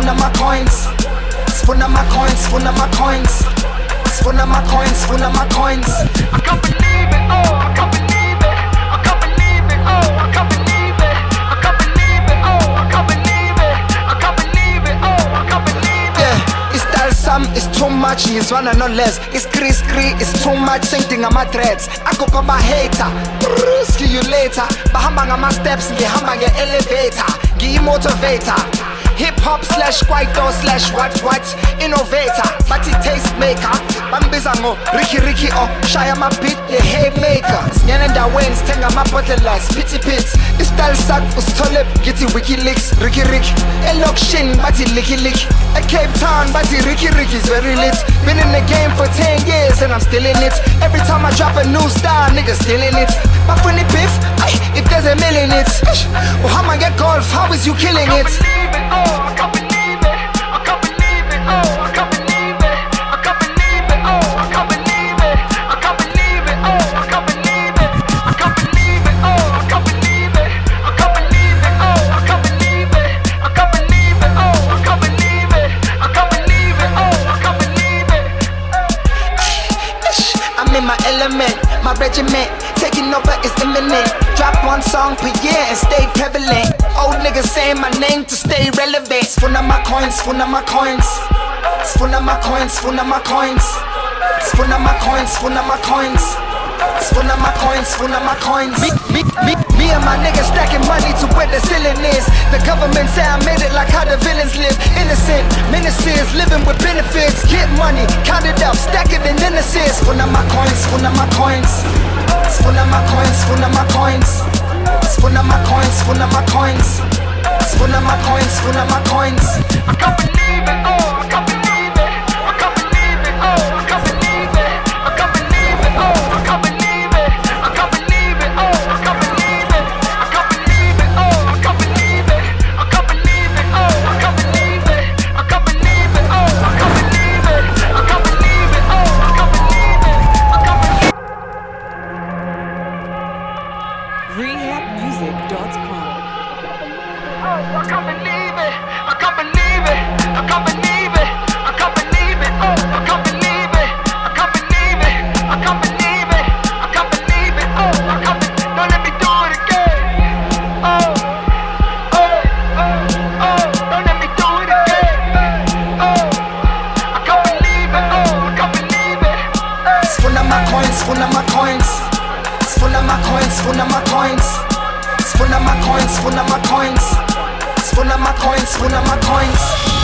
Spuna my coins. Spuna my coins, spuna my coins. Spuna my coins, spuna my coins. I can't believe it, oh, I can't believe it. I can't believe it, oh, I can't believe it. I can't believe it, oh, I can't believe it. I can't believe it, oh, I can't believe it. Yeah, it's that some, it's too much, he's one and no less. It's scree, it's too much, same thing on my threads. I go for my hater, see you later. Bahamba on my steps, ngihamba nge-elevator, ngiyi-motivator. Hip-hop / kwaito / what innovator, bathi taste maker. Bambiza ngo Ricky oh shaya my beat the haymaker. Sinyana endaweni sithenga amabhodlela spitty pits. Istyle sakho usithole ngithi WikiLeaks. Ricky elokishini bathi licky. At Cape Town bathi Ricky is very lit. Been in the game for 10 years and I'm still in it. Every time I drop a new style, niggas still in it. My funny beef, if there's a million it. Oh, how I get golf, how is you killing it? I can't believe it, I can't believe it, oh, I can't believe it, I can't believe it, oh, I can't believe it, I can't believe it, oh, I can't believe it, I can't believe it, oh, I can't believe it, I can't believe it, oh, I can't believe it, I can't believe it, oh, I can't believe it, I can't believe it, oh, I can't believe it. I'm in my element, my regiment, taking over is imminent. Drop one song per year and stay prevalent. Old niggas saying my name to stay relevant. Spuna my coins, spuna my coins. Spuna my coins, spuna my coins. Spuna my coins, spuna my coins. Spuna my coins, spuna my coins. Me and my niggas stacking money to where the ceiling is. The government say I made it like how the villains live. Innocent ministers living with benefits. Get money, count it up, stack it in innocence. Spuna my coins, spuna my coins. Spuna my coins, spuna my coins. Spuna my coins, spuna my coins. Spuna my coins, spuna my coins. I can't believe it, oh, I can't believe it. I can't believe it, oh, I can't believe it. I can't believe it, oh, I can't believe it. I can't believe it, oh, I can't believe it. I can't believe it, oh, I can't believe it. I can't believe it, oh, I can't believe it. I can't believe it, oh, I can't believe it. I can't believe it, oh, I can't believe it. I can't believe it. RehabMusic.com. Oh, I can't believe it. I can't believe it. I can't believe it. I can't believe it. Oh, I can't believe it. I can't believe it. I can't believe it. I can't believe it. Oh, I can't believe it. Don't let me do it again. Oh, don't let me do it again. Oh, I can't believe it. Oh, I can't believe it. Spuna my coins, spuna my coins. Spuna my coins, spuna my coins. Spuna my coins, spuna my coins. Spuna my coins, spuna my coins.